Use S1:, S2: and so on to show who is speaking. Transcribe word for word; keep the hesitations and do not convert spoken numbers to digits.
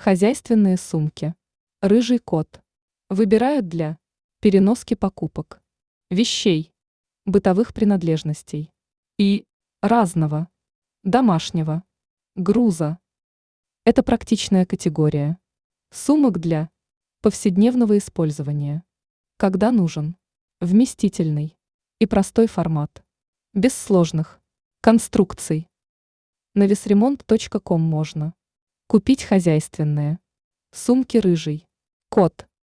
S1: Хозяйственные сумки. Рыжий кот. Выбирают для переноски покупок, вещей, бытовых принадлежностей и разного домашнего груза. Это практичная категория сумок для повседневного использования, когда нужен вместительный и простой формат, без сложных конструкций. На весремонт точка ком можно купить хозяйственные сумки «Рыжий кот».